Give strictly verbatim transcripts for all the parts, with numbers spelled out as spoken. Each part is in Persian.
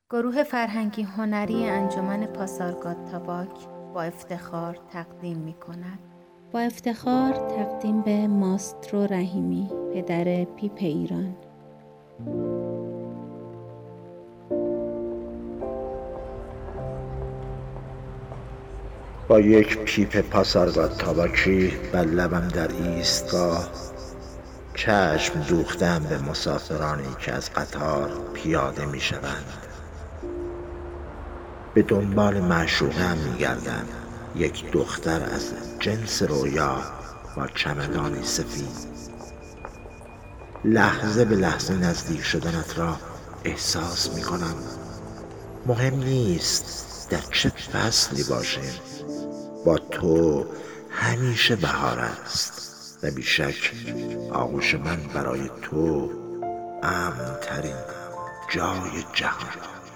گروه فرهنگی هنری انجمن پاسارگاد با افتخار تقدیم می کند. با افتخار تقدیم به ماسترو رحیمی، پدر پیپ ایران. با یک پیپ پاسارگاد تاباکی بر لبم در ایستگاه، چشم دوختم به مسافرانی که از قطار پیاده می شوند. به دنبال معشوقه‌ام می گردم، یک دختر از جنس رویا با چمدانی سفید. لحظه به لحظه نزدیک شدنت را احساس می کنم. مهم نیست در چه فصلی باشیم، با تو همیشه بهار است و بیشک آغوش من برای تو امن ترین جای جهان.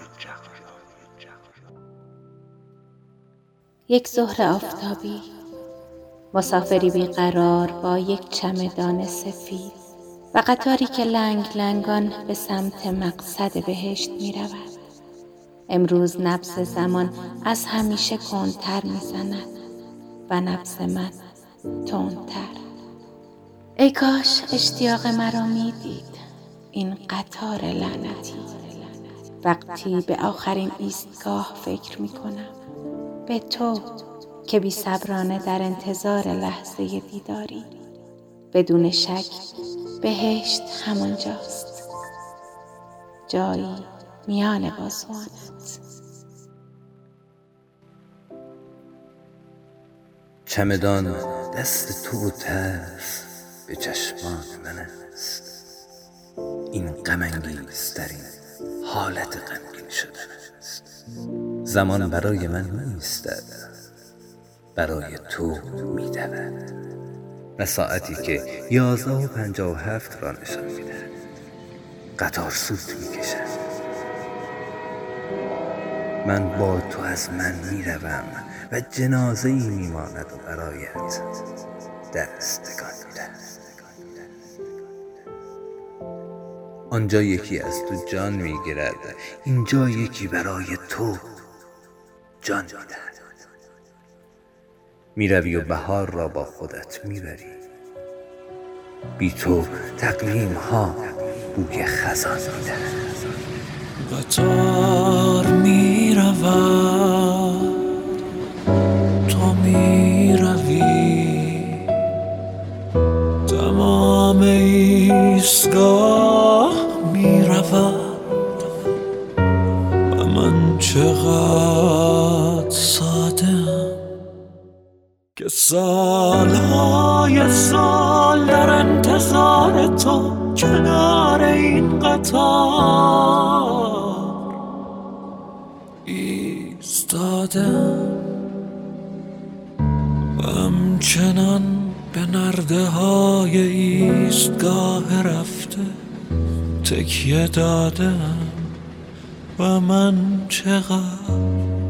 یک ظهر آفتابی، مسافری بیقرار با یک چمدان سفید و قطاری که لنگ لنگان به سمت مقصد بهشت می رود. امروز نبض زمان از همیشه کندتر می زند و نبض من تندتر. ای کاش اشتیاق مرا می دید این قطار لعنتی. وقتی به آخرین ایستگاه فکر می کنم، به تو که بی صبرانه در انتظار لحظه دیداری. بدون شک بهشت همانجاست، جایی میان بازوانت. چمدان دست تو و ترس به چشمان من است. این غم انگیزترین حالت غمگین شدن است. زمان برای من نیستد، برای تو میدود و ساعتی که یازده و پنجاه و هفت را نشان میدهد. قطار سوت میکشد. من با تو از من میروم و جنازه ای میماند و برایت دستگان میدهد. آنجا یکی از تو جان میگیرد، اینجا یکی برای تو جان میدهد. میروی و بهار را با خودت میبری. بی تو تقویم ها بوی خزان میدهد. قطار میرود، تو میروی، تمام ایستگاه میرود و من چقدر ساده‌ام که سالهای سال در انتظار تو کنار این قطار ایستادم. همچنان به نرده های ایستگاه رفته تکیه دادم و من چقدر